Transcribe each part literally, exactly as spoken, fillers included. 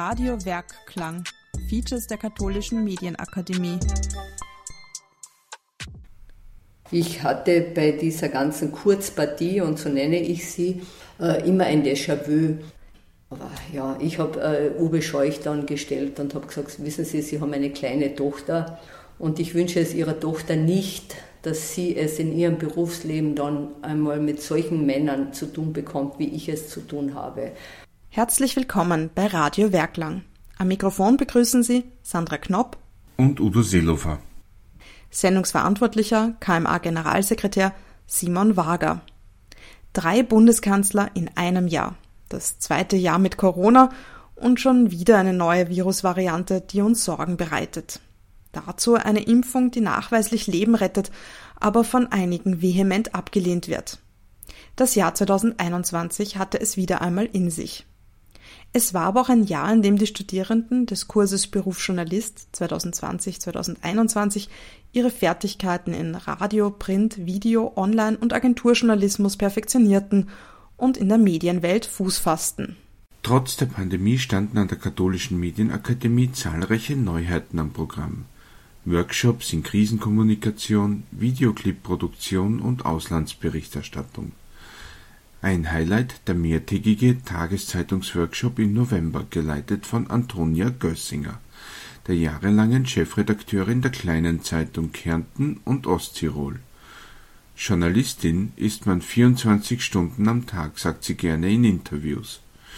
Radio Werkklang, Features der Katholischen Medienakademie. Ich hatte bei dieser ganzen Kurzpartie, und so nenne ich sie, äh, immer ein Déjà-vu. Aber ja, ich habe äh, Uwe Scheuch dann gestellt und habe gesagt, wissen Sie, Sie haben eine kleine Tochter und ich wünsche es Ihrer Tochter nicht, dass sie es in ihrem Berufsleben dann einmal mit solchen Männern zu tun bekommt, wie ich es zu tun habe. Herzlich willkommen bei Radio Werkklang. Am Mikrofon begrüßen Sie Sandra Knopp und Udo Seelofer. Sendungsverantwortlicher K M A-Generalsekretär Simon Wager. Drei Bundeskanzler in einem Jahr. Das zweite Jahr mit Corona und schon wieder eine neue Virusvariante, die uns Sorgen bereitet. Dazu eine Impfung, die nachweislich Leben rettet, aber von einigen vehement abgelehnt wird. Das Jahr zwanzig einundzwanzig hatte es wieder einmal in sich. Es war aber auch ein Jahr, in dem die Studierenden des Kurses Beruf Journalist zwanzig zwanzig bis zwanzig einundzwanzig ihre Fertigkeiten in Radio, Print, Video, Online- und Agenturjournalismus perfektionierten und in der Medienwelt Fuß fassten. Trotz der Pandemie standen an der Katholischen Medienakademie zahlreiche Neuheiten am Programm. Workshops in Krisenkommunikation, Videoclip-Produktion und Auslandsberichterstattung. Ein Highlight der mehrtägige Tageszeitungsworkshop im November, geleitet von Antonia Gössinger, der jahrelangen Chefredakteurin der Kleinen Zeitung Kärnten und Osttirol. Journalistin ist man vierundzwanzig Stunden am Tag, sagt sie gerne in Interviews.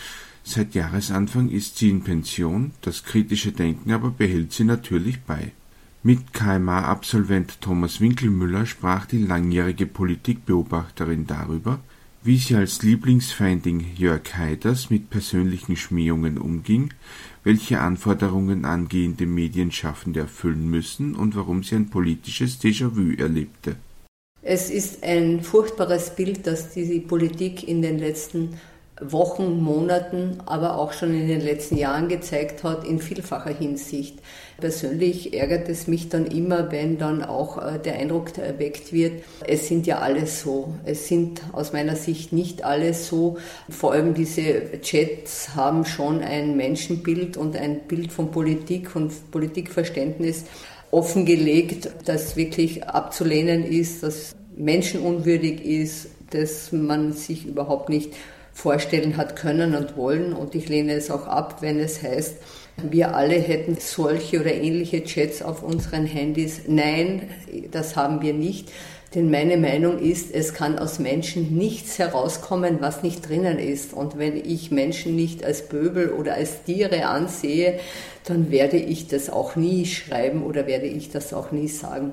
Seit Jahresanfang ist sie in Pension, das kritische Denken aber behält sie natürlich bei. Mit K M A-Absolvent Thomas Winkelmüller sprach die langjährige Politikbeobachterin darüber, wie sie als Lieblingsfeindin Jörg Haiders mit persönlichen Schmähungen umging, welche Anforderungen angehende Medienschaffende erfüllen müssen und warum sie ein politisches Déjà-vu erlebte. Es ist ein furchtbares Bild, das die Politik in den letzten Wochen, Monaten, aber auch schon in den letzten Jahren gezeigt hat, in vielfacher Hinsicht. Persönlich ärgert es mich dann immer, wenn dann auch der Eindruck erweckt wird, es sind ja alle so. Es sind aus meiner Sicht nicht alle so. Vor allem diese Chats haben schon ein Menschenbild und ein Bild von Politik und Politikverständnis offengelegt, das wirklich abzulehnen ist, das menschenunwürdig ist, das man sich überhaupt nicht vorstellen hat können und wollen. Und ich lehne es auch ab, wenn es heißt, wir alle hätten solche oder ähnliche Chats auf unseren Handys. Nein, das haben wir nicht. Denn meine Meinung ist, es kann aus Menschen nichts herauskommen, was nicht drinnen ist. Und wenn ich Menschen nicht als Böbel oder als Tiere ansehe, dann werde ich das auch nie schreiben oder werde ich das auch nie sagen.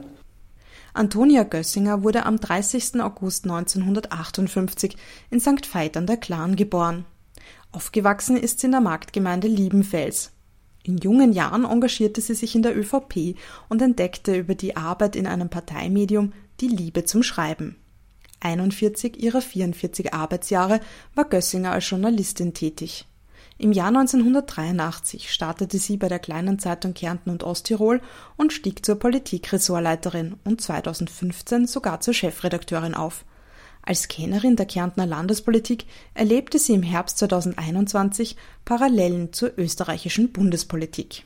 Antonia Gössinger wurde am dreißigsten August neunzehnhundertachtundfünfzig in Sankt Veit an der Glan geboren. Aufgewachsen ist sie in der Marktgemeinde Liebenfels. In jungen Jahren engagierte sie sich in der Ö V P und entdeckte über die Arbeit in einem Parteimedium die Liebe zum Schreiben. einundvierzig ihrer vierundvierzig Arbeitsjahre war Gössinger als Journalistin tätig. Im Jahr neunzehnhundertdreiundachtzig startete sie bei der Kleinen Zeitung Kärnten und Osttirol und stieg zur Politikressortleiterin und zweitausendfünfzehn sogar zur Chefredakteurin auf. Als Kennerin der Kärntner Landespolitik erlebte sie im Herbst zweitausendeinundzwanzig Parallelen zur österreichischen Bundespolitik.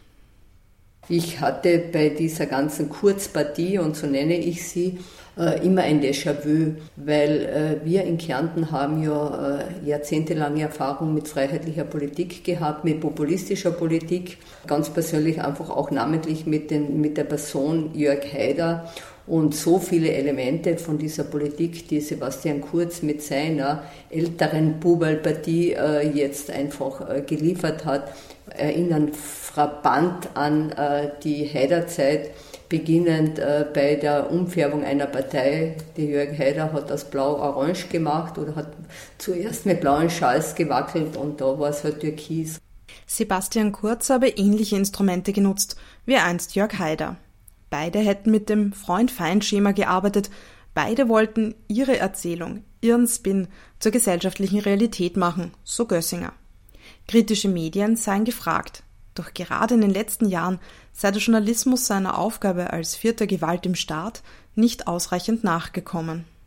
Ich hatte bei dieser ganzen Kurzpartie, und so nenne ich sie, immer ein Déjà-vu, weil wir in Kärnten haben ja jahrzehntelange Erfahrung mit freiheitlicher Politik gehabt, mit populistischer Politik, ganz persönlich einfach auch namentlich mit, den, mit der Person Jörg Haider. Und so viele Elemente von dieser Politik, die Sebastian Kurz mit seiner älteren Buberlpartie äh, jetzt einfach äh, geliefert hat, erinnern frappant an äh, die Haider-Zeit, beginnend äh, bei der Umfärbung einer Partei. Der Jörg Haider hat das blau-orange gemacht oder hat zuerst mit blauen Schals gewackelt und da war es halt türkis. Sebastian Kurz habe ähnliche Instrumente genutzt wie einst Jörg Haider. Beide hätten mit dem Freund-Feind-Schema gearbeitet, beide wollten ihre Erzählung, ihren Spin zur gesellschaftlichen Realität machen, so Gössinger. Kritische Medien seien gefragt, doch gerade in den letzten Jahren sei der Journalismus seiner Aufgabe als vierte Gewalt im Staat nicht ausreichend nachgekommen.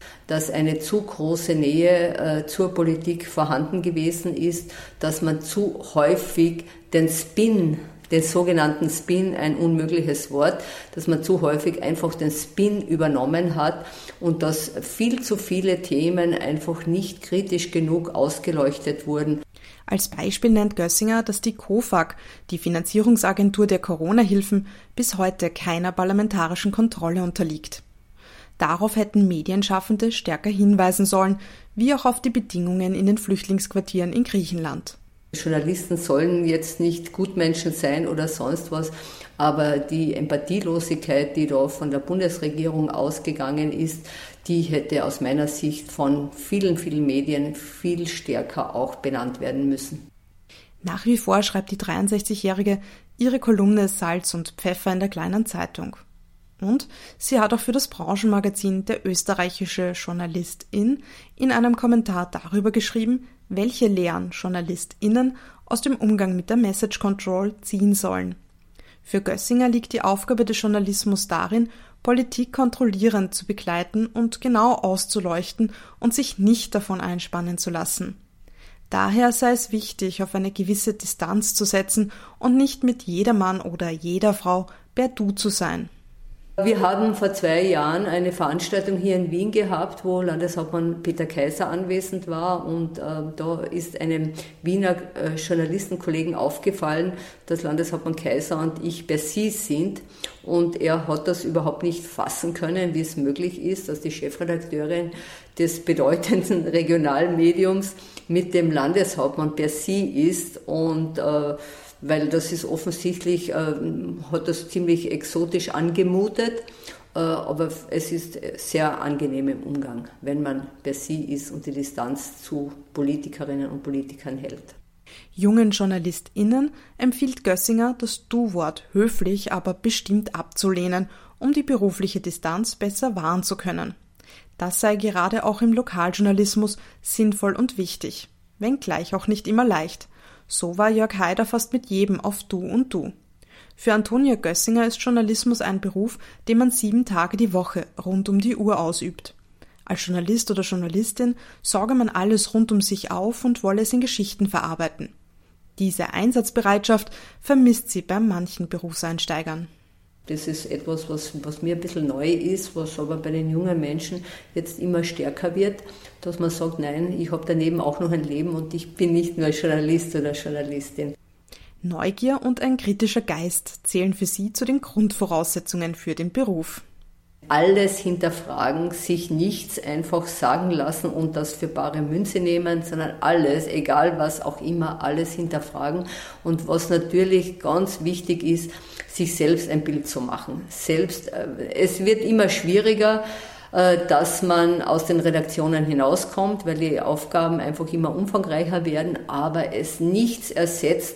dass eine zu große Nähe äh, zur Politik vorhanden gewesen ist, dass man zu häufig den Spin, den sogenannten Spin, ein unmögliches Wort, dass man zu häufig einfach den Spin übernommen hat und dass viel zu viele Themen einfach nicht kritisch genug ausgeleuchtet wurden. Als Beispiel nennt Gössinger, dass die KOFAG, die Finanzierungsagentur der Corona-Hilfen, bis heute keiner parlamentarischen Kontrolle unterliegt. Darauf hätten Medienschaffende stärker hinweisen sollen, wie auch auf die Bedingungen in den Flüchtlingsquartieren in Griechenland. Journalisten sollen jetzt nicht Gutmenschen sein oder sonst was, aber die Empathielosigkeit, die da von der Bundesregierung ausgegangen ist, die hätte aus meiner Sicht von vielen, vielen Medien viel stärker auch benannt werden müssen. Nach wie vor schreibt die dreiundsechzigjährige ihre Kolumne Salz und Pfeffer in der Kleinen Zeitung. Und sie hat auch für das Branchenmagazin Der österreichische Journalistin in einem Kommentar darüber geschrieben, welche Lehren JournalistInnen aus dem Umgang mit der Message Control ziehen sollen. Für Gössinger liegt die Aufgabe des Journalismus darin, Politik kontrollierend zu begleiten und genau auszuleuchten und sich nicht davon einspannen zu lassen. Daher sei es wichtig, auf eine gewisse Distanz zu setzen und nicht mit jedermann oder jeder Frau per Du zu sein. Wir haben vor zwei Jahren eine Veranstaltung hier in Wien gehabt, wo Landeshauptmann Peter Kaiser anwesend war und äh, da ist einem Wiener äh, Journalistenkollegen aufgefallen, dass Landeshauptmann Kaiser und ich per Sie sind und er hat das überhaupt nicht fassen können, wie es möglich ist, dass die Chefredakteurin des bedeutenden Regionalmediums mit dem Landeshauptmann per Sie ist und äh, weil das ist offensichtlich, äh, hat das ziemlich exotisch angemutet, äh, aber es ist sehr angenehm im Umgang, wenn man per Sie ist und die Distanz zu Politikerinnen und Politikern hält. Jungen JournalistInnen empfiehlt Gössinger, das Du-Wort höflich, aber bestimmt abzulehnen, um die berufliche Distanz besser wahren zu können. Das sei gerade auch im Lokaljournalismus sinnvoll und wichtig, wenngleich auch nicht immer leicht. So war Jörg Haider fast mit jedem auf Du und Du. Für Antonia Gössinger ist Journalismus ein Beruf, den man sieben Tage die Woche rund um die Uhr ausübt. Als Journalist oder Journalistin sorge man alles rund um sich auf und wolle es in Geschichten verarbeiten. Diese Einsatzbereitschaft vermisst sie bei manchen Berufseinsteigern. Das ist etwas, was, was mir ein bisschen neu ist, was aber bei den jungen Menschen jetzt immer stärker wird, dass man sagt, nein, ich habe daneben auch noch ein Leben und ich bin nicht nur Journalist oder Journalistin. Neugier und ein kritischer Geist zählen für sie zu den Grundvoraussetzungen für den Beruf. Alles hinterfragen, sich nichts einfach sagen lassen und das für bare Münze nehmen, sondern alles, egal was auch immer, alles hinterfragen. Und was natürlich ganz wichtig ist, sich selbst ein Bild zu machen. Selbst, es wird immer schwieriger, dass man aus den Redaktionen hinauskommt, weil die Aufgaben einfach immer umfangreicher werden, aber es nichts ersetzt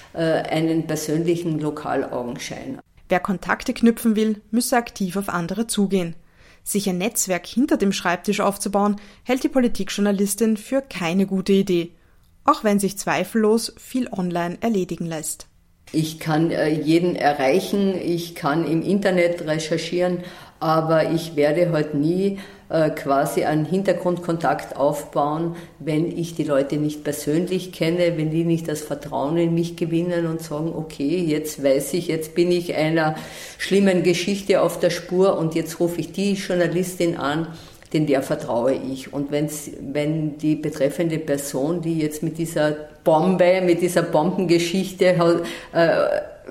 einen persönlichen Lokalaugenschein. Wer Kontakte knüpfen will, müsse aktiv auf andere zugehen. Sich ein Netzwerk hinter dem Schreibtisch aufzubauen, hält die Politikjournalistin für keine gute Idee, auch wenn sich zweifellos viel online erledigen lässt. Ich kann jeden erreichen, ich kann im Internet recherchieren, aber ich werde halt nie äh, quasi einen Hintergrundkontakt aufbauen, wenn ich die Leute nicht persönlich kenne, wenn die nicht das Vertrauen in mich gewinnen und sagen, okay, jetzt weiß ich, jetzt bin ich einer schlimmen Geschichte auf der Spur und jetzt rufe ich die Journalistin an, denn der vertraue ich. Und wenn's, wenn die betreffende Person, die jetzt mit dieser Bombe, mit dieser Bombengeschichte äh,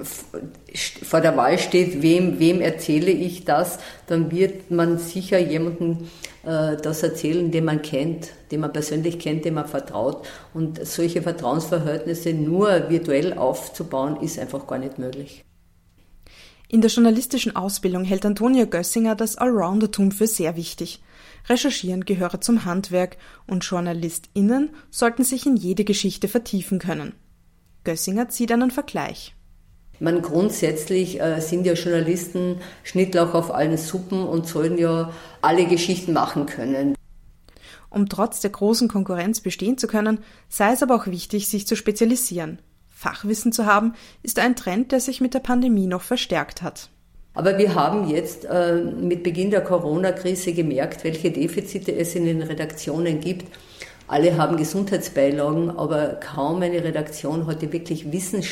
vor der Wahl steht, wem, wem erzähle ich das, dann wird man sicher jemandem äh, das erzählen, den man kennt, den man persönlich kennt, dem man vertraut. Und solche Vertrauensverhältnisse nur virtuell aufzubauen, ist einfach gar nicht möglich. In der journalistischen Ausbildung hält Antonia Gössinger das Allroundertum für sehr wichtig. Recherchieren gehöre zum Handwerk und JournalistInnen sollten sich in jede Geschichte vertiefen können. Gössinger zieht einen Vergleich. Man grundsätzlich äh, sind ja Journalisten Schnittlauch auf allen Suppen und sollen ja alle Geschichten machen können. Um trotz der großen Konkurrenz bestehen zu können, sei es aber auch wichtig, sich zu spezialisieren. Fachwissen zu haben, ist ein Trend, der sich mit der Pandemie noch verstärkt hat. Aber wir haben jetzt äh, mit Beginn der Corona-Krise gemerkt, welche Defizite es in den Redaktionen gibt. Alle haben Gesundheitsbeilagen, aber kaum eine Redaktion hatte wirklich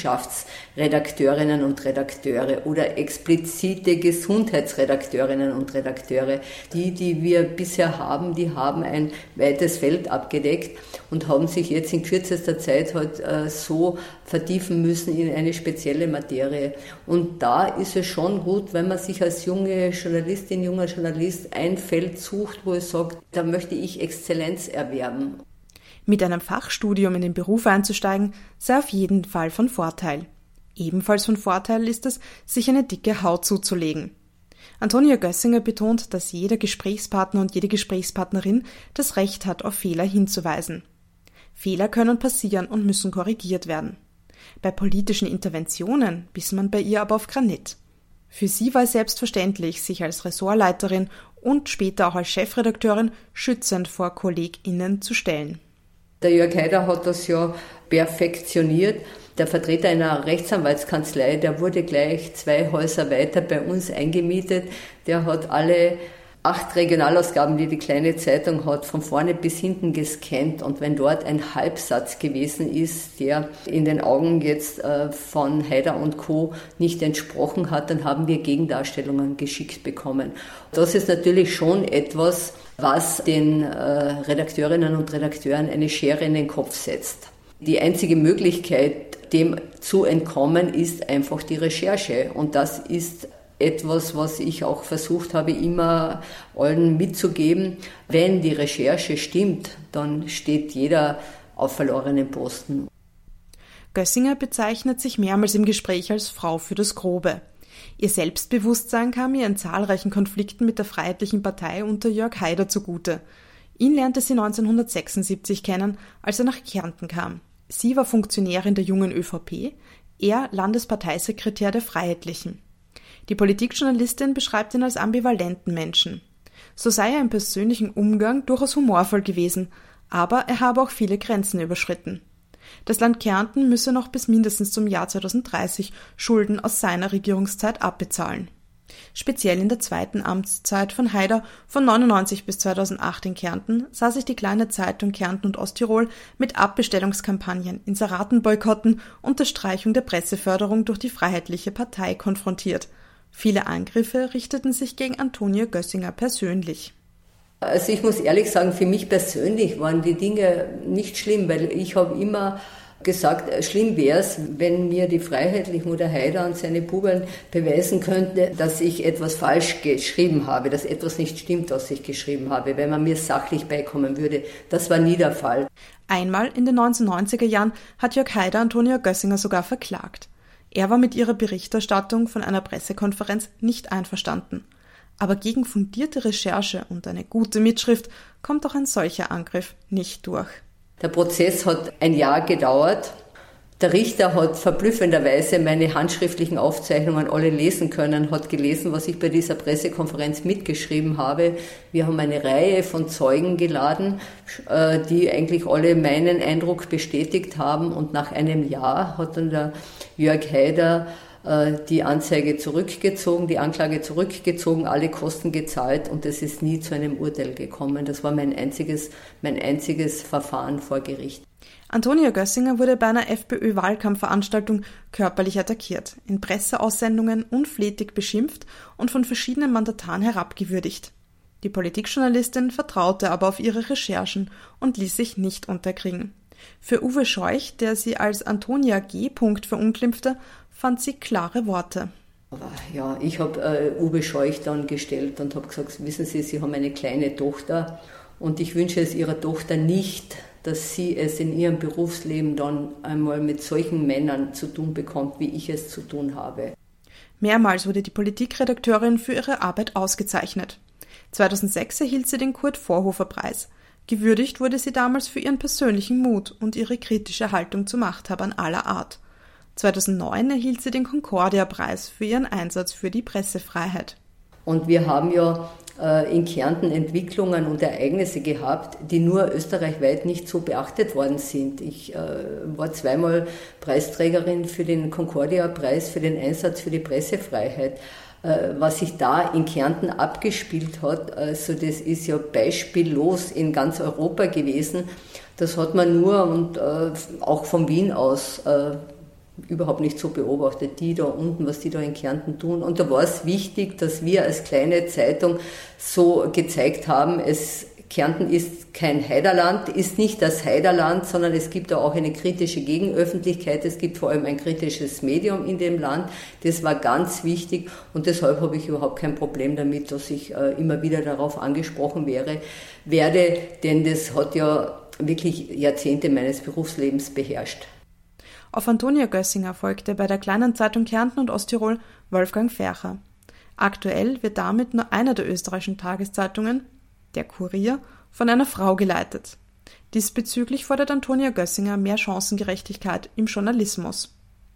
Wissenschaftsredakteurinnen und Redakteure oder explizite Gesundheitsredakteurinnen und Redakteure. Die, die wir bisher haben, die haben ein weites Feld abgedeckt und haben sich jetzt in kürzester Zeit halt äh, so vertiefen müssen in eine spezielle Materie. Und da ist es schon gut, wenn man sich als junge Journalistin, junger Journalist ein Feld sucht, wo es sagt, da möchte ich Exzellenz erwerben. Mit einem Fachstudium in den Beruf einzusteigen, sei auf jeden Fall von Vorteil. Ebenfalls von Vorteil ist es, sich eine dicke Haut zuzulegen. Antonia Gössinger betont, dass jeder Gesprächspartner und jede Gesprächspartnerin das Recht hat, auf Fehler hinzuweisen. Fehler können passieren und müssen korrigiert werden. Bei politischen Interventionen biss man bei ihr aber auf Granit. Für sie war es selbstverständlich, sich als Ressortleiterin und später auch als Chefredakteurin schützend vor KollegInnen zu stellen. Der Jörg Haider hat das ja perfektioniert. Der Vertreter einer Rechtsanwaltskanzlei, der wurde gleich zwei Häuser weiter bei uns eingemietet. Der hat alle acht Regionalausgaben, die die kleine Zeitung hat, von vorne bis hinten gescannt. Und wenn dort ein Halbsatz gewesen ist, der in den Augen jetzt von Haider und Co. nicht entsprochen hat, dann haben wir Gegendarstellungen geschickt bekommen. Das ist natürlich schon etwas, was den Redakteurinnen und Redakteuren eine Schere in den Kopf setzt. Die einzige Möglichkeit, dem zu entkommen, ist einfach die Recherche. Und das ist etwas, was ich auch versucht habe, immer allen mitzugeben. Wenn die Recherche stimmt, dann steht jeder auf verlorenen Posten. Gössinger bezeichnet sich mehrmals im Gespräch als Frau für das Grobe. Ihr Selbstbewusstsein kam ihr in zahlreichen Konflikten mit der Freiheitlichen Partei unter Jörg Haider zugute. Ihn lernte sie neunzehnhundertsechsundsiebzig kennen, als er nach Kärnten kam. Sie war Funktionärin der Jungen ÖVP, er Landesparteisekretär der Freiheitlichen. Die Politikjournalistin beschreibt ihn als ambivalenten Menschen. So sei er im persönlichen Umgang durchaus humorvoll gewesen, aber er habe auch viele Grenzen überschritten. Das Land Kärnten müsse noch bis mindestens zum Jahr zweitausenddreißig Schulden aus seiner Regierungszeit abbezahlen. Speziell in der zweiten Amtszeit von Haider von neunundneunzig bis zweitausendacht in Kärnten sah sich die kleine Zeitung Kärnten und Osttirol mit Abbestellungskampagnen, Inseratenboykotten und der Streichung der Presseförderung durch die Freiheitliche Partei konfrontiert. Viele Angriffe richteten sich gegen Antonia Gössinger persönlich. Also ich muss ehrlich sagen, für mich persönlich waren die Dinge nicht schlimm, weil ich habe immer gesagt, schlimm wäre es, wenn mir die Freiheitlichen oder Haider und seine Buben beweisen könnte, dass ich etwas falsch geschrieben habe, dass etwas nicht stimmt, was ich geschrieben habe, wenn man mir sachlich beikommen würde. Das war nie der Fall. Einmal in den neunzehnhundertneunziger Jahren hat Jörg Haider Antonia Gössinger sogar verklagt. Er war mit ihrer Berichterstattung von einer Pressekonferenz nicht einverstanden. Aber gegen fundierte Recherche und eine gute Mitschrift kommt auch ein solcher Angriff nicht durch. Der Prozess hat ein Jahr gedauert. Der Richter hat verblüffenderweise meine handschriftlichen Aufzeichnungen alle lesen können, hat gelesen, was ich bei dieser Pressekonferenz mitgeschrieben habe. Wir haben eine Reihe von Zeugen geladen, die eigentlich alle meinen Eindruck bestätigt haben. Und nach einem Jahr hat dann der Jörg Haider die Anzeige zurückgezogen, die Anklage zurückgezogen, alle Kosten gezahlt und es ist nie zu einem Urteil gekommen. Das war mein einziges, mein einziges Verfahren vor Gericht. Antonia Gössinger wurde bei einer FPÖ-Wahlkampfveranstaltung körperlich attackiert, in Presseaussendungen unflätig beschimpft und von verschiedenen Mandataren herabgewürdigt. Die Politikjournalistin vertraute aber auf ihre Recherchen und ließ sich nicht unterkriegen. Für Uwe Scheuch, der sie als Antonia G. verunglimpfte, fand sie klare Worte. Ja, ich habe äh, Uwe Scheuch dann gestellt und habe gesagt, wissen Sie, Sie haben eine kleine Tochter und ich wünsche es Ihrer Tochter nicht, dass sie es in ihrem Berufsleben dann einmal mit solchen Männern zu tun bekommt, wie ich es zu tun habe. Mehrmals wurde die Politikredakteurin für ihre Arbeit ausgezeichnet. zweitausendsechs erhielt sie den Kurt-Vorhofer-Preis. Gewürdigt wurde sie damals für ihren persönlichen Mut und ihre kritische Haltung zu Machthabern aller Art. zweitausendneun erhielt sie den Concordia-Preis für ihren Einsatz für die Pressefreiheit. Und wir haben ja äh, in Kärnten Entwicklungen und Ereignisse gehabt, die nur österreichweit nicht so beachtet worden sind. Ich äh, war zweimal Preisträgerin für den Concordia-Preis für den Einsatz für die Pressefreiheit. Was sich da in Kärnten abgespielt hat, also das ist ja beispiellos in ganz Europa gewesen. Das hat man nur und auch von Wien aus überhaupt nicht so beobachtet, die da unten, was die da in Kärnten tun. Und da war es wichtig, dass wir als kleine Zeitung so gezeigt haben, es Kärnten ist kein Heiderland, ist nicht das Heiderland, sondern es gibt da auch eine kritische Gegenöffentlichkeit. Es gibt vor allem ein kritisches Medium in dem Land. Das war ganz wichtig und deshalb habe ich überhaupt kein Problem damit, dass ich äh, immer wieder darauf angesprochen wäre, werde, denn das hat ja wirklich Jahrzehnte meines Berufslebens beherrscht. Auf Antonia Gössinger folgte bei der kleinen Zeitung Kärnten und Osttirol Wolfgang Fercher. Aktuell wird damit nur einer der österreichischen Tageszeitungen, der Kurier, von einer Frau geleitet. Diesbezüglich fordert Antonia Gössinger mehr Chancengerechtigkeit im Journalismus.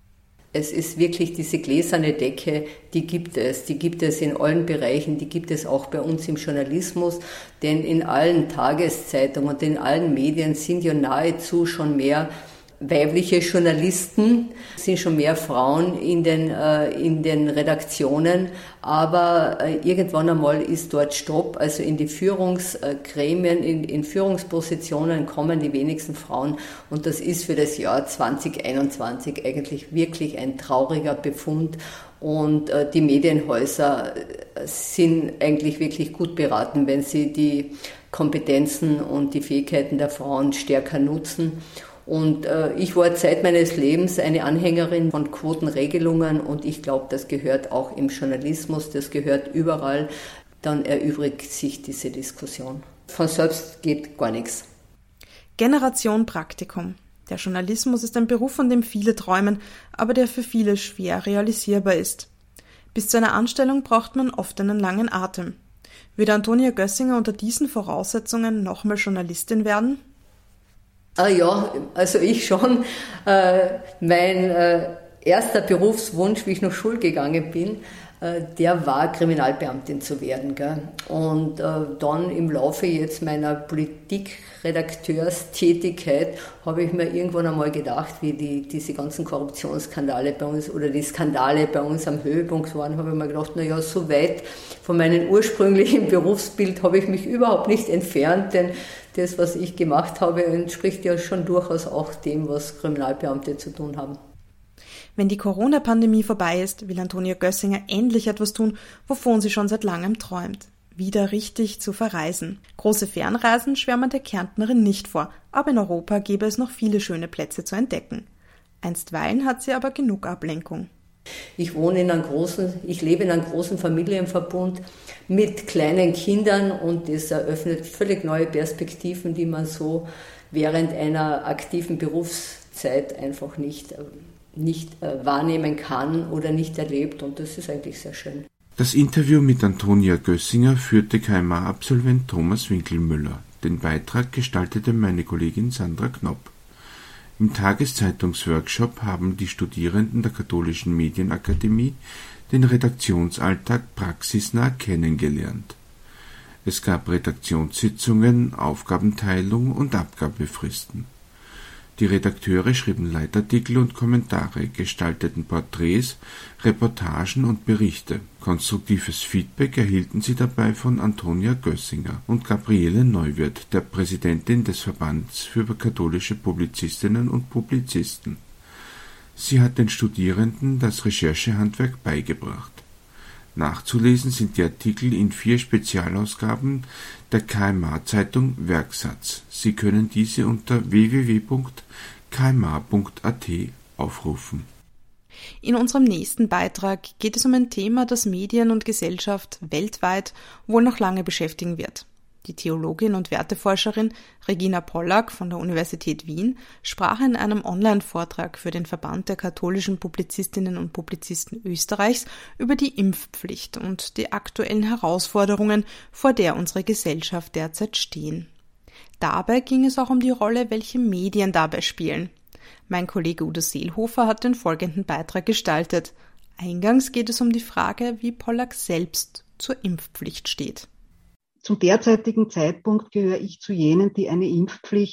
Es ist wirklich diese gläserne Decke, die gibt es. Die gibt es in allen Bereichen, die gibt es auch bei uns im Journalismus. Denn in allen Tageszeitungen und in allen Medien sind ja nahezu schon mehr weibliche Journalisten, sind schon mehr Frauen in den, äh, in den Redaktionen, aber äh, irgendwann einmal ist dort Stopp, also in die Führungsgremien, in, in Führungspositionen kommen die wenigsten Frauen und das ist für das Jahr zwanzig einundzwanzig eigentlich wirklich ein trauriger Befund und äh, die Medienhäuser sind eigentlich wirklich gut beraten, wenn sie die Kompetenzen und die Fähigkeiten der Frauen stärker nutzen. Und äh, ich war Zeit meines Lebens eine Anhängerin von Quotenregelungen und ich glaube, das gehört auch im Journalismus, das gehört überall. Dann erübrigt sich diese Diskussion. Von selbst geht gar nichts. Generation Praktikum. Der Journalismus ist ein Beruf, von dem viele träumen, aber der für viele schwer realisierbar ist. Bis zu einer Anstellung braucht man oft einen langen Atem. Würde Antonia Gössinger unter diesen Voraussetzungen nochmal Journalistin werden? Ah ja, also ich schon. Äh, mein äh, erster Berufswunsch, wie ich noch Schule gegangen bin, äh, der war Kriminalbeamtin zu werden. Gell? Und äh, dann im Laufe jetzt meiner Politikredakteurstätigkeit habe ich mir irgendwann einmal gedacht, wie die, diese ganzen Korruptionsskandale bei uns oder die Skandale bei uns am Höhepunkt waren, habe ich mir gedacht, naja, so weit von meinem ursprünglichen Berufsbild habe ich mich überhaupt nicht entfernt, denn das, was ich gemacht habe, entspricht ja schon durchaus auch dem, was Kriminalbeamte zu tun haben. Wenn die Corona-Pandemie vorbei ist, will Antonia Gössinger endlich etwas tun, wovon sie schon seit langem träumt. Wieder richtig zu verreisen. Große Fernreisen schwärmt der Kärntnerin nicht vor, aber in Europa gäbe es noch viele schöne Plätze zu entdecken. Einstweilen hat sie aber genug Ablenkung. Ich wohne in einem großen, ich lebe in einem großen Familienverbund mit kleinen Kindern und das eröffnet völlig neue Perspektiven, die man so während einer aktiven Berufszeit einfach nicht, nicht wahrnehmen kann oder nicht erlebt und das ist eigentlich sehr schön. Das Interview mit Antonia Gössinger führte K M A-Absolvent Thomas Winkelmüller. Den Beitrag gestaltete meine Kollegin Sandra Knopp. Im Tageszeitungsworkshop haben die Studierenden der Katholischen Medienakademie den Redaktionsalltag praxisnah kennengelernt. Es gab Redaktionssitzungen, Aufgabenteilung und Abgabefristen. Die Redakteure schrieben Leitartikel und Kommentare, gestalteten Porträts, Reportagen und Berichte. Konstruktives Feedback erhielten sie dabei von Antonia Gössinger und Gabriele Neuwirth, der Präsidentin des Verbands für katholische Publizistinnen und Publizisten. Sie hat den Studierenden das Recherchehandwerk beigebracht. Nachzulesen sind die Artikel in vier Spezialausgaben der K M A-Zeitung Werksatz. Sie können diese unter w w w punkt k m a punkt a t aufrufen. In unserem nächsten Beitrag geht es um ein Thema, das Medien und Gesellschaft weltweit wohl noch lange beschäftigen wird. Die Theologin und Werteforscherin Regina Pollack von der Universität Wien sprach in einem Online-Vortrag für den Verband der katholischen Publizistinnen und Publizisten Österreichs über die Impfpflicht und die aktuellen Herausforderungen, vor der unsere Gesellschaft derzeit stehen. Dabei ging es auch um die Rolle, welche Medien dabei spielen. Mein Kollege Udo Seelhofer hat den folgenden Beitrag gestaltet. Eingangs geht es um die Frage, wie Pollack selbst zur Impfpflicht steht. Zum derzeitigen Zeitpunkt gehöre ich zu jenen, die eine Impfpflicht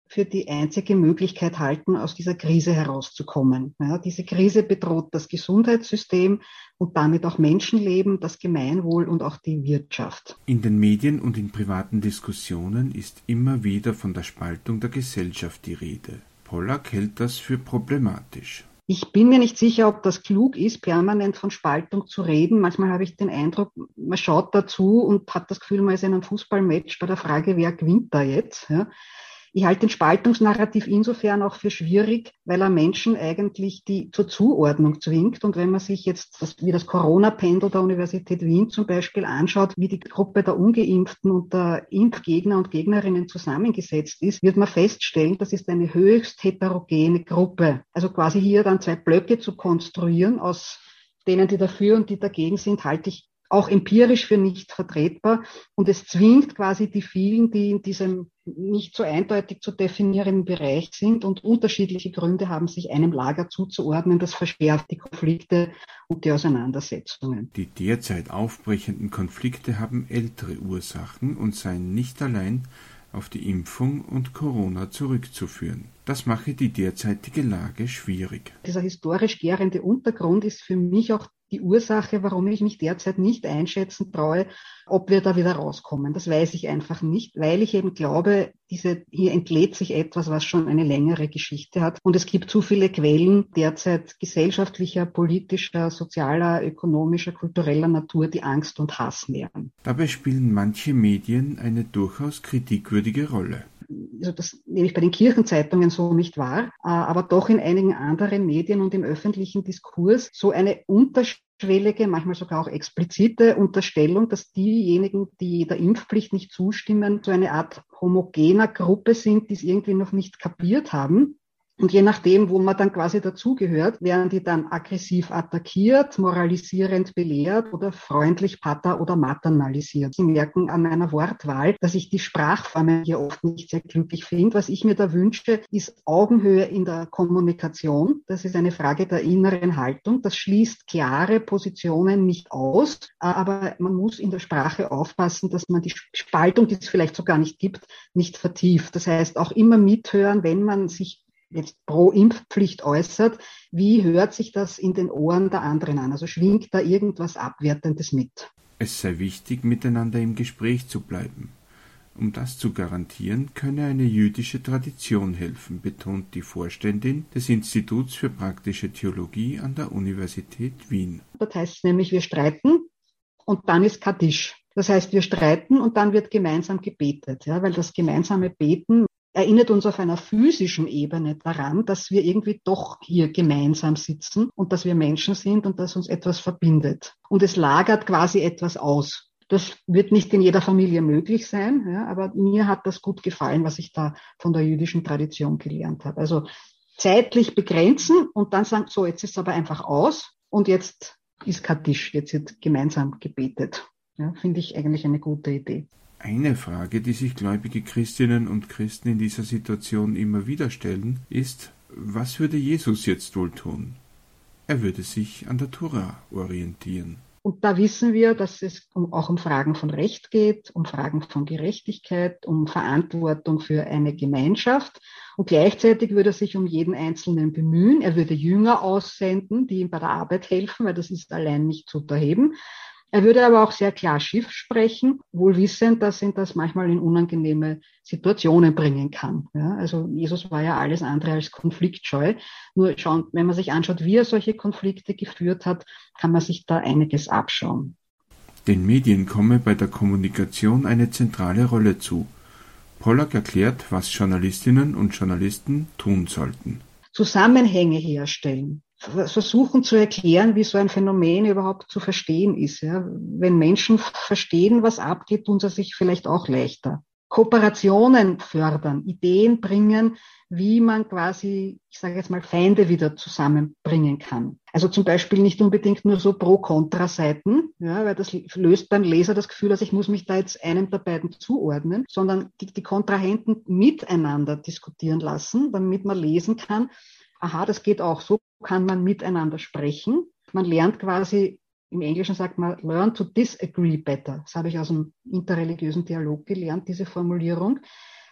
für die einzige Möglichkeit halten, aus dieser Krise herauszukommen. Ja, diese Krise bedroht das Gesundheitssystem und damit auch Menschenleben, das Gemeinwohl und auch die Wirtschaft. In den Medien und in privaten Diskussionen ist immer wieder von der Spaltung der Gesellschaft die Rede. Pollack hält das für problematisch. Ich bin mir nicht sicher, ob das klug ist, permanent von Spaltung zu reden. Manchmal habe ich den Eindruck, man schaut dazu und hat das Gefühl, man ist in einem Fußballmatch bei der Frage, wer gewinnt da jetzt? Ja. Ich halte den Spaltungsnarrativ insofern auch für schwierig, weil er Menschen eigentlich die zur Zuordnung zwingt. Und wenn man sich jetzt das, wie das Corona-Pendel der Universität Wien zum Beispiel anschaut, wie die Gruppe der Ungeimpften und der Impfgegner und Gegnerinnen zusammengesetzt ist, wird man feststellen, das ist eine höchst heterogene Gruppe. Also quasi hier dann zwei Blöcke zu konstruieren, aus denen, die dafür und die dagegen sind, halte ich auch empirisch für nicht vertretbar. Und es zwingt quasi die vielen, die in diesem nicht so eindeutig zu definierenden Bereich sind und unterschiedliche Gründe haben, sich einem Lager zuzuordnen. Das verschärft die Konflikte und die Auseinandersetzungen. Die derzeit aufbrechenden Konflikte haben ältere Ursachen und seien nicht allein auf die Impfung und Corona zurückzuführen. Das mache die derzeitige Lage schwierig. Dieser historisch gärende Untergrund ist für mich auch die Ursache, warum ich mich derzeit nicht einschätzen traue, ob wir da wieder rauskommen. Das weiß ich einfach nicht, weil ich eben glaube, diese, hier entlädt sich etwas, was schon eine längere Geschichte hat. Und es gibt zu viele Quellen derzeit gesellschaftlicher, politischer, sozialer, ökonomischer, kultureller Natur, die Angst und Hass nähren. Dabei spielen manche Medien eine durchaus kritikwürdige Rolle. Also das nehme ich bei den Kirchenzeitungen so nicht wahr, aber doch in einigen anderen Medien und im öffentlichen Diskurs so eine unterschwellige, manchmal sogar auch explizite Unterstellung, dass diejenigen, die der Impfpflicht nicht zustimmen, so eine Art homogener Gruppe sind, die es irgendwie noch nicht kapiert haben. Und je nachdem, wo man dann quasi dazugehört, werden die dann aggressiv attackiert, moralisierend belehrt oder freundlich pater- oder maternalisiert. Sie merken an meiner Wortwahl, dass ich die Sprachformen hier oft nicht sehr glücklich finde. Was ich mir da wünsche, ist Augenhöhe in der Kommunikation. Das ist eine Frage der inneren Haltung. Das schließt klare Positionen nicht aus, aber man muss in der Sprache aufpassen, dass man die Spaltung, die es vielleicht so gar nicht gibt, nicht vertieft. Das heißt, auch immer mithören, wenn man sich jetzt pro Impfpflicht äußert, wie hört sich das in den Ohren der anderen an? Also schwingt da irgendwas Abwertendes mit? Es sei wichtig, miteinander im Gespräch zu bleiben. Um das zu garantieren, könne eine jüdische Tradition helfen, betont die Vorständin des Instituts für praktische Theologie an der Universität Wien. Das heißt nämlich, wir streiten und dann ist Kaddisch. Das heißt, wir streiten und dann wird gemeinsam gebetet, ja, weil das gemeinsame Beten erinnert uns auf einer physischen Ebene daran, dass wir irgendwie doch hier gemeinsam sitzen und dass wir Menschen sind und dass uns etwas verbindet. Und es lagert quasi etwas aus. Das wird nicht in jeder Familie möglich sein, ja, aber mir hat das gut gefallen, was ich da von der jüdischen Tradition gelernt habe. Also zeitlich begrenzen und dann sagen, so, jetzt ist es aber einfach aus und jetzt ist Kaddisch, jetzt wird gemeinsam gebetet. Ja, finde ich eigentlich eine gute Idee. Eine Frage, die sich gläubige Christinnen und Christen in dieser Situation immer wieder stellen, ist, was würde Jesus jetzt wohl tun? Er würde sich an der Tora orientieren. Und da wissen wir, dass es um, auch um Fragen von Recht geht, um Fragen von Gerechtigkeit, um Verantwortung für eine Gemeinschaft. Und gleichzeitig würde er sich um jeden Einzelnen bemühen. Er würde Jünger aussenden, die ihm bei der Arbeit helfen, weil das ist allein nicht zu unterheben. Er würde aber auch sehr klar Schiff sprechen, wohl wissend, dass ihn das manchmal in unangenehme Situationen bringen kann. Ja, also Jesus war ja alles andere als konfliktscheu. Nur schauen, wenn man sich anschaut, wie er solche Konflikte geführt hat, kann man sich da einiges abschauen. Den Medien komme bei der Kommunikation eine zentrale Rolle zu. Pollack erklärt, was Journalistinnen und Journalisten tun sollten. Zusammenhänge herstellen. Versuchen zu erklären, wie so ein Phänomen überhaupt zu verstehen ist. Ja. Wenn Menschen verstehen, was abgeht, tun sie sich vielleicht auch leichter. Kooperationen fördern, Ideen bringen, wie man quasi, ich sage jetzt mal, Feinde wieder zusammenbringen kann. Also zum Beispiel nicht unbedingt nur so Pro-Kontra-Seiten, ja, weil das löst beim Leser das Gefühl, dass ich muss mich da jetzt einem der beiden zuordnen, sondern die, die Kontrahenten miteinander diskutieren lassen, damit man lesen kann, aha, das geht auch, so kann man miteinander sprechen. Man lernt quasi, im Englischen sagt man, learn to disagree better. Das habe ich aus dem interreligiösen Dialog gelernt, diese Formulierung.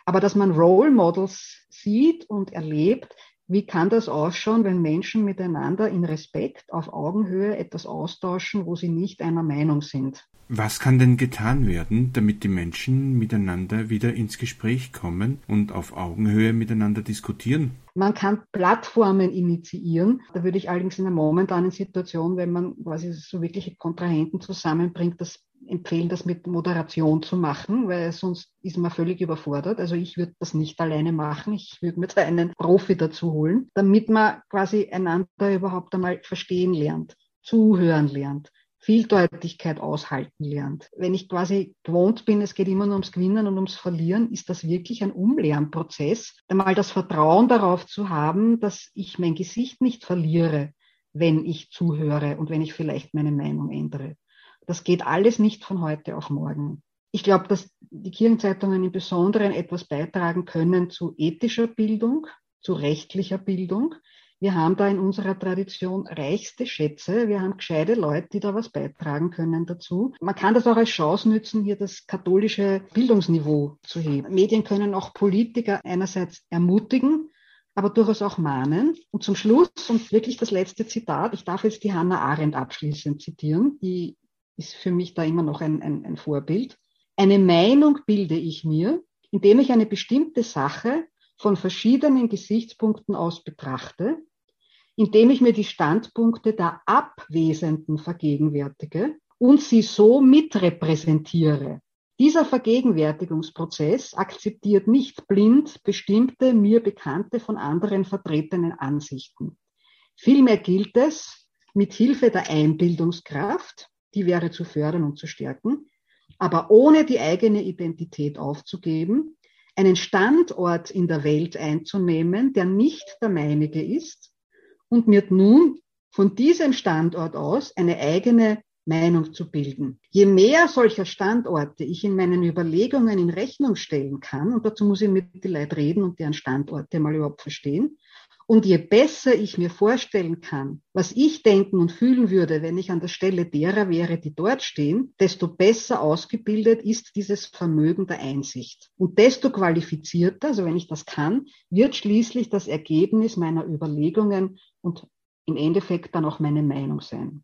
Aber dass man Role Models sieht und erlebt, wie kann das ausschauen, wenn Menschen miteinander in Respekt auf Augenhöhe etwas austauschen, wo sie nicht einer Meinung sind? Was kann denn getan werden, damit die Menschen miteinander wieder ins Gespräch kommen und auf Augenhöhe miteinander diskutieren? Man kann Plattformen initiieren. Da würde ich allerdings in der momentanen Situation, wenn man quasi so wirkliche Kontrahenten zusammenbringt, das empfehlen, das mit Moderation zu machen, weil sonst ist man völlig überfordert. Also ich würde das nicht alleine machen. Ich würde mir da einen Profi dazu holen, damit man quasi einander überhaupt einmal verstehen lernt, zuhören lernt, Vieldeutigkeit aushalten lernt. Wenn ich quasi gewohnt bin, es geht immer nur ums Gewinnen und ums Verlieren, ist das wirklich ein Umlernprozess, einmal das Vertrauen darauf zu haben, dass ich mein Gesicht nicht verliere, wenn ich zuhöre und wenn ich vielleicht meine Meinung ändere. Das geht alles nicht von heute auf morgen. Ich glaube, dass die Kirchenzeitungen im Besonderen etwas beitragen können zu ethischer Bildung, zu rechtlicher Bildung. Wir haben da in unserer Tradition reichste Schätze. Wir haben gescheite Leute, die da was beitragen können dazu. Man kann das auch als Chance nützen, hier das katholische Bildungsniveau zu heben. Medien können auch Politiker einerseits ermutigen, aber durchaus auch mahnen. Und zum Schluss, und wirklich das letzte Zitat, ich darf jetzt die Hannah Arendt abschließend zitieren, die ist für mich da immer noch ein, ein, ein Vorbild. Eine Meinung bilde ich mir, indem ich eine bestimmte Sache von verschiedenen Gesichtspunkten aus betrachte, indem ich mir die Standpunkte der Abwesenden vergegenwärtige und sie so mitrepräsentiere. Dieser Vergegenwärtigungsprozess akzeptiert nicht blind bestimmte, mir bekannte, von anderen vertretenen Ansichten. Vielmehr gilt es, mit Hilfe der Einbildungskraft, die wäre zu fördern und zu stärken, aber ohne die eigene Identität aufzugeben, einen Standort in der Welt einzunehmen, der nicht der meinige ist, und mir nun von diesem Standort aus eine eigene Meinung zu bilden. Je mehr solcher Standorte ich in meinen Überlegungen in Rechnung stellen kann, und dazu muss ich mit den Leuten reden und deren Standorte mal überhaupt verstehen, und je besser ich mir vorstellen kann, was ich denken und fühlen würde, wenn ich an der Stelle derer wäre, die dort stehen, desto besser ausgebildet ist dieses Vermögen der Einsicht. Und desto qualifizierter, also wenn ich das kann, wird schließlich das Ergebnis meiner Überlegungen und im Endeffekt dann auch meine Meinung sein.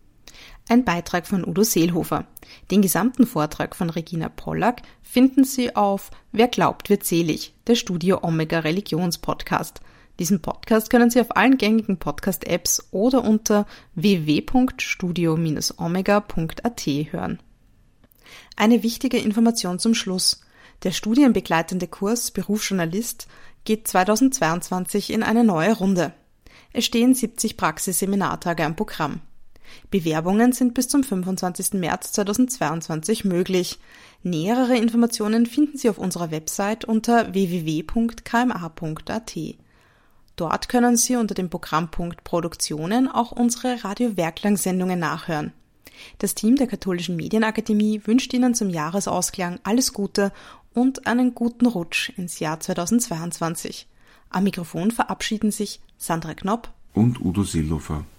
Ein Beitrag von Udo Seelhofer. Den gesamten Vortrag von Regina Pollack finden Sie auf Wer glaubt, wird selig, der Studio Omega Religionspodcast. Diesen Podcast können Sie auf allen gängigen Podcast-Apps oder unter w w w punkt studio Bindestrich omega punkt a t hören. Eine wichtige Information zum Schluss. Der studienbegleitende Kurs Berufsjournalist geht zweitausendzweiundzwanzig in eine neue Runde. Es stehen siebzig Praxisseminartage am Programm. Bewerbungen sind bis zum fünfundzwanzigsten März zweitausendzweiundzwanzig möglich. Nähere Informationen finden Sie auf unserer Website unter w w w punkt k m a punkt a t. Dort können Sie unter dem Programmpunkt Produktionen auch unsere Radio-Werklang-Sendungen nachhören. Das Team der Katholischen Medienakademie wünscht Ihnen zum Jahresausklang alles Gute und einen guten Rutsch ins Jahr zweitausendzweiundzwanzig. Am Mikrofon verabschieden sich Sandra Knopp und Udo Seelhofer.